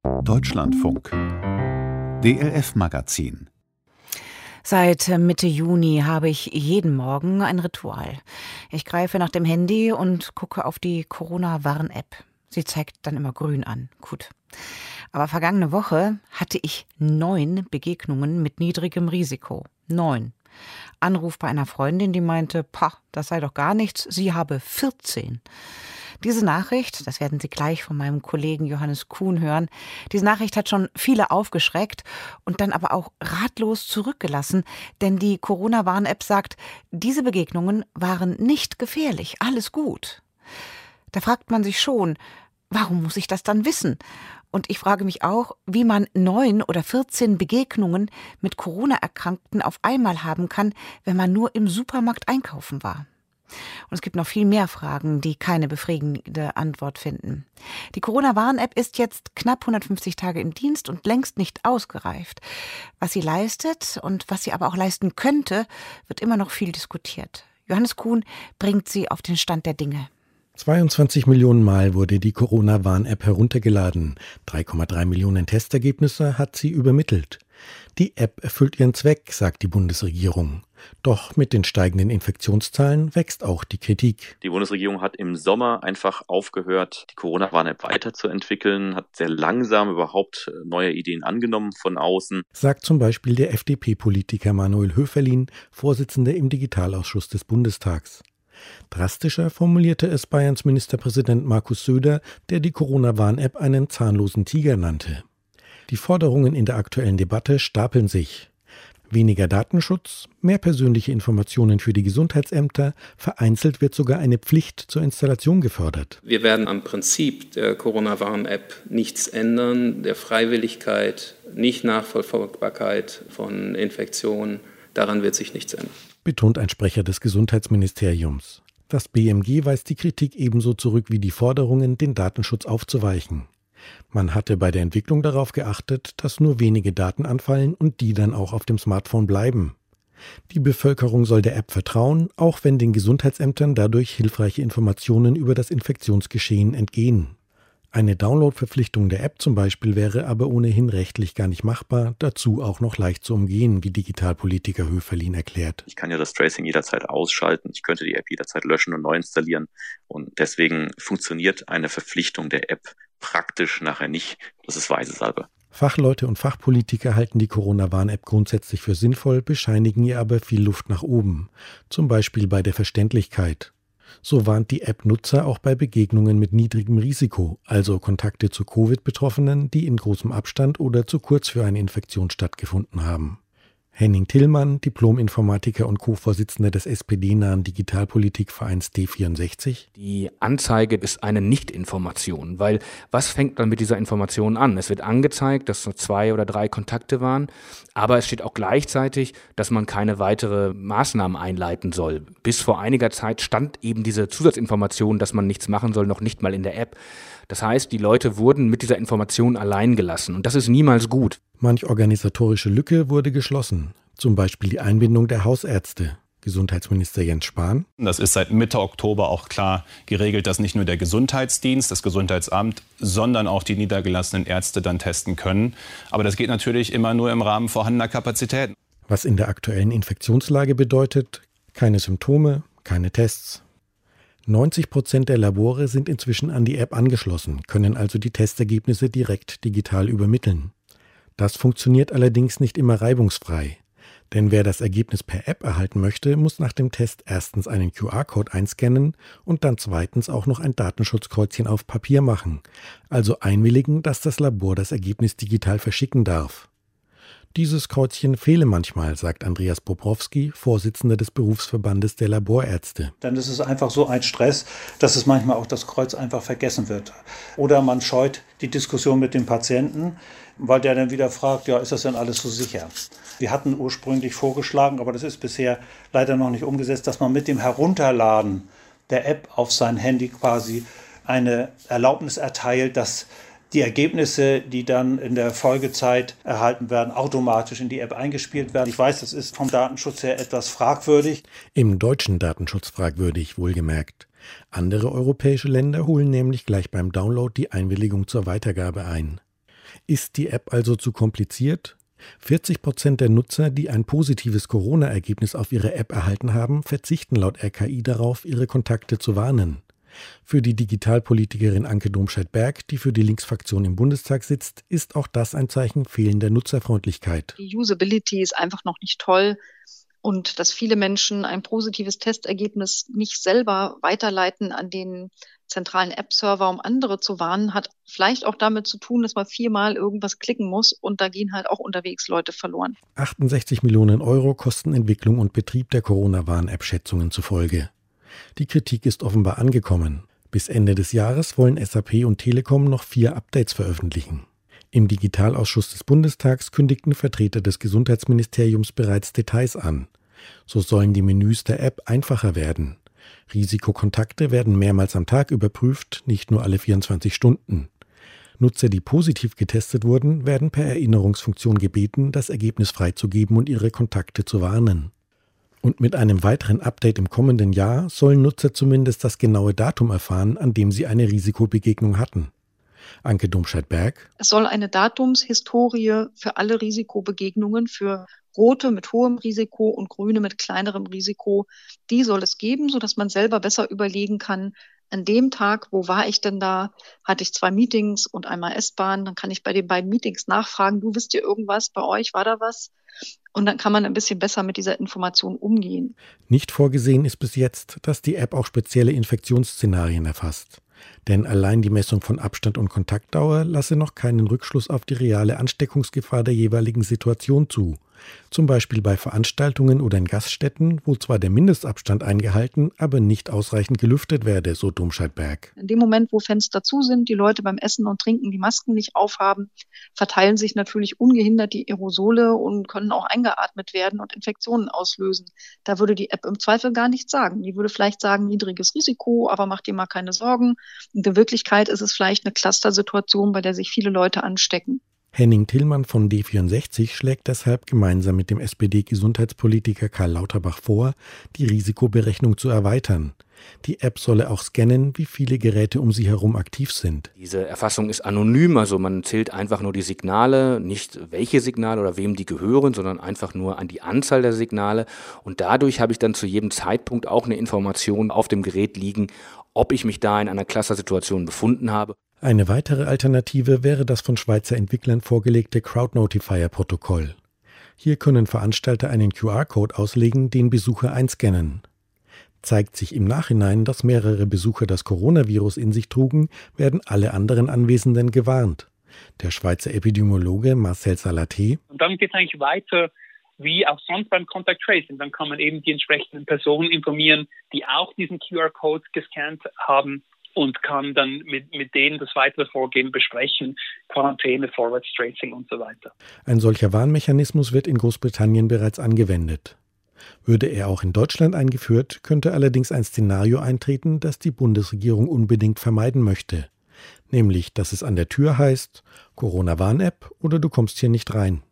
Deutschlandfunk DLF-Magazin. Seit Mitte Juni habe ich jeden Morgen ein Ritual. Ich greife nach dem Handy und gucke auf die Corona-Warn-App. Sie zeigt dann immer grün an. Gut. Aber vergangene Woche hatte ich 9 Begegnungen mit niedrigem Risiko. 9. Anruf bei einer Freundin, die meinte, das sei doch gar nichts, sie habe 14. Diese Nachricht, das werden Sie gleich von meinem Kollegen Johannes Kuhn hören, diese Nachricht hat schon viele aufgeschreckt und dann aber auch ratlos zurückgelassen, denn die Corona-Warn-App sagt, diese Begegnungen waren nicht gefährlich, alles gut. Da fragt man sich schon, warum muss ich das dann wissen? Und ich frage mich auch, wie man 9 oder 14 Begegnungen mit Corona-Erkrankten auf einmal haben kann, wenn man nur im Supermarkt einkaufen war. Und es gibt noch viel mehr Fragen, die keine befriedigende Antwort finden. Die Corona-Warn-App ist jetzt knapp 150 Tage im Dienst und längst nicht ausgereift. Was sie leistet und was sie aber auch leisten könnte, wird immer noch viel diskutiert. Johannes Kuhn bringt sie auf den Stand der Dinge. 22 Millionen Mal wurde die Corona-Warn-App heruntergeladen. 3,3 Millionen Testergebnisse hat sie übermittelt. Die App erfüllt ihren Zweck, sagt die Bundesregierung. Doch mit den steigenden Infektionszahlen wächst auch die Kritik. Die Bundesregierung hat im Sommer einfach aufgehört, die Corona-Warn-App weiterzuentwickeln, hat sehr langsam überhaupt neue Ideen angenommen von außen. Sagt zum Beispiel der FDP-Politiker Manuel Höferlin, Vorsitzender im Digitalausschuss des Bundestags. Drastischer formulierte es Bayerns Ministerpräsident Markus Söder, der die Corona-Warn-App einen zahnlosen Tiger nannte. Die Forderungen in der aktuellen Debatte stapeln sich. Weniger Datenschutz, mehr persönliche Informationen für die Gesundheitsämter, vereinzelt wird sogar eine Pflicht zur Installation gefordert. Wir werden am Prinzip der Corona-Warn-App nichts ändern, der Freiwilligkeit, nicht Nachverfolgbarkeit von Infektionen, daran wird sich nichts ändern. Betont ein Sprecher des Gesundheitsministeriums. Das BMG weist die Kritik ebenso zurück wie die Forderungen, den Datenschutz aufzuweichen. Man hatte bei der Entwicklung darauf geachtet, dass nur wenige Daten anfallen und die dann auch auf dem Smartphone bleiben. Die Bevölkerung soll der App vertrauen, auch wenn den Gesundheitsämtern dadurch hilfreiche Informationen über das Infektionsgeschehen entgehen. Eine Downloadverpflichtung der App zum Beispiel wäre aber ohnehin rechtlich gar nicht machbar, dazu auch noch leicht zu umgehen, wie Digitalpolitiker Höferlin erklärt. Ich kann ja das Tracing jederzeit ausschalten, ich könnte die App jederzeit löschen und neu installieren und deswegen funktioniert eine Verpflichtung der App praktisch nachher nicht. Das ist weise Salbe. Fachleute und Fachpolitiker halten die Corona-Warn-App grundsätzlich für sinnvoll, bescheinigen ihr aber viel Luft nach oben, zum Beispiel bei der Verständlichkeit. So warnt die App Nutzer auch bei Begegnungen mit niedrigem Risiko, also Kontakte zu Covid-Betroffenen, die in großem Abstand oder zu kurz für eine Infektion stattgefunden haben. Henning Tillmann, Diplom-Informatiker und Co-Vorsitzender des SPD-nahen Digitalpolitikvereins D64. Die Anzeige ist eine Nicht-Information, weil was fängt dann mit dieser Information an? Es wird angezeigt, dass es 2 oder 3 Kontakte waren, aber es steht auch gleichzeitig, dass man keine weitere Maßnahmen einleiten soll. Bis vor einiger Zeit stand eben diese Zusatzinformation, dass man nichts machen soll, noch nicht mal in der App. Das heißt, die Leute wurden mit dieser Information allein gelassen und das ist niemals gut. Manch organisatorische Lücke wurde geschlossen, zum Beispiel die Einbindung der Hausärzte. Gesundheitsminister Jens Spahn. Das ist seit Mitte Oktober auch klar geregelt, dass nicht nur der Gesundheitsdienst, das Gesundheitsamt, sondern auch die niedergelassenen Ärzte dann testen können. Aber das geht natürlich immer nur im Rahmen vorhandener Kapazitäten. Was in der aktuellen Infektionslage bedeutet, keine Symptome, keine Tests. 90% der Labore sind inzwischen an die App angeschlossen, können also die Testergebnisse direkt digital übermitteln. Das funktioniert allerdings nicht immer reibungsfrei. Denn wer das Ergebnis per App erhalten möchte, muss nach dem Test erstens einen QR-Code einscannen und dann zweitens auch noch ein Datenschutzkreuzchen auf Papier machen, also einwilligen, dass das Labor das Ergebnis digital verschicken darf. Dieses Kreuzchen fehle manchmal, sagt Andreas Bobrowski, Vorsitzender des Berufsverbandes der Laborärzte. Dann ist es einfach so ein Stress, dass es manchmal auch das Kreuz einfach vergessen wird. Oder man scheut die Diskussion mit dem Patienten, weil der dann wieder fragt, ja, ist das denn alles so sicher? Wir hatten ursprünglich vorgeschlagen, aber das ist bisher leider noch nicht umgesetzt, dass man mit dem Herunterladen der App auf sein Handy quasi eine Erlaubnis erteilt, dass die Ergebnisse, die dann in der Folgezeit erhalten werden, automatisch in die App eingespielt werden. Ich weiß, das ist vom Datenschutz her etwas fragwürdig. Im deutschen Datenschutz fragwürdig, wohlgemerkt. Andere europäische Länder holen nämlich gleich beim Download die Einwilligung zur Weitergabe ein. Ist die App also zu kompliziert? 40% der Nutzer, die ein positives Corona-Ergebnis auf ihre App erhalten haben, verzichten laut RKI darauf, ihre Kontakte zu warnen. Für die Digitalpolitikerin Anke Domscheit-Berg, die für die Linksfraktion im Bundestag sitzt, ist auch das ein Zeichen fehlender Nutzerfreundlichkeit. Die Usability ist einfach noch nicht toll. Und dass viele Menschen ein positives Testergebnis nicht selber weiterleiten an den zentralen App-Server, um andere zu warnen, hat vielleicht auch damit zu tun, dass man 4-mal irgendwas klicken muss und da gehen halt auch unterwegs Leute verloren. 68 Millionen Euro kosten Entwicklung und Betrieb der Corona-Warn-App Schätzungen zufolge. Die Kritik ist offenbar angekommen. Bis Ende des Jahres wollen SAP und Telekom noch 4 Updates veröffentlichen. Im Digitalausschuss des Bundestags kündigten Vertreter des Gesundheitsministeriums bereits Details an. So sollen die Menüs der App einfacher werden. Risikokontakte werden mehrmals am Tag überprüft, nicht nur alle 24 Stunden. Nutzer, die positiv getestet wurden, werden per Erinnerungsfunktion gebeten, das Ergebnis freizugeben und ihre Kontakte zu warnen. Und mit einem weiteren Update im kommenden Jahr sollen Nutzer zumindest das genaue Datum erfahren, an dem sie eine Risikobegegnung hatten. Anke Domscheit-Berg. Es soll eine Datumshistorie für alle Risikobegegnungen, für rote mit hohem Risiko und grüne mit kleinerem Risiko, die soll es geben, sodass man selber besser überlegen kann, an dem Tag, wo war ich denn da, hatte ich 2 Meetings und einmal S-Bahn, dann kann ich bei den beiden Meetings nachfragen, du wisst ihr irgendwas, bei euch war da was? Und dann kann man ein bisschen besser mit dieser Information umgehen. Nicht vorgesehen ist bis jetzt, dass die App auch spezielle Infektionsszenarien erfasst. Denn allein die Messung von Abstand und Kontaktdauer lasse noch keinen Rückschluss auf die reale Ansteckungsgefahr der jeweiligen Situation zu. Zum Beispiel bei Veranstaltungen oder in Gaststätten, wo zwar der Mindestabstand eingehalten, aber nicht ausreichend gelüftet werde, so Domscheit-Berg. In dem Moment, wo Fenster zu sind, die Leute beim Essen und Trinken die Masken nicht aufhaben, verteilen sich natürlich ungehindert die Aerosole und können auch eingeatmet werden und Infektionen auslösen. Da würde die App im Zweifel gar nichts sagen. Die würde vielleicht sagen, niedriges Risiko, aber mach dir mal keine Sorgen. In Wirklichkeit ist es vielleicht eine Cluster-Situation, bei der sich viele Leute anstecken. Henning Tillmann von D64 schlägt deshalb gemeinsam mit dem SPD-Gesundheitspolitiker Karl Lauterbach vor, die Risikoberechnung zu erweitern. Die App solle auch scannen, wie viele Geräte um sie herum aktiv sind. Diese Erfassung ist anonym, also man zählt einfach nur die Signale, nicht welche Signale oder wem die gehören, sondern einfach nur an die Anzahl der Signale. Und dadurch habe ich dann zu jedem Zeitpunkt auch eine Information auf dem Gerät liegen, ob ich mich da in einer Cluster-Situation befunden habe. Eine weitere Alternative wäre das von Schweizer Entwicklern vorgelegte Crowd-Notifier-Protokoll. Hier können Veranstalter einen QR-Code auslegen, den Besucher einscannen. Zeigt sich im Nachhinein, dass mehrere Besucher das Coronavirus in sich trugen, werden alle anderen Anwesenden gewarnt. Der Schweizer Epidemiologe Marcel Salaté. Und dann geht es eigentlich weiter wie auch sonst beim Contact Tracing. Dann kann man eben die entsprechenden Personen informieren, die auch diesen QR-Code gescannt haben, und kann dann mit denen das weitere Vorgehen besprechen, Quarantäne, Forward Tracing und so weiter. Ein solcher Warnmechanismus wird in Großbritannien bereits angewendet. Würde er auch in Deutschland eingeführt, könnte allerdings ein Szenario eintreten, das die Bundesregierung unbedingt vermeiden möchte. Nämlich, dass es an der Tür heißt, Corona-Warn-App oder du kommst hier nicht rein.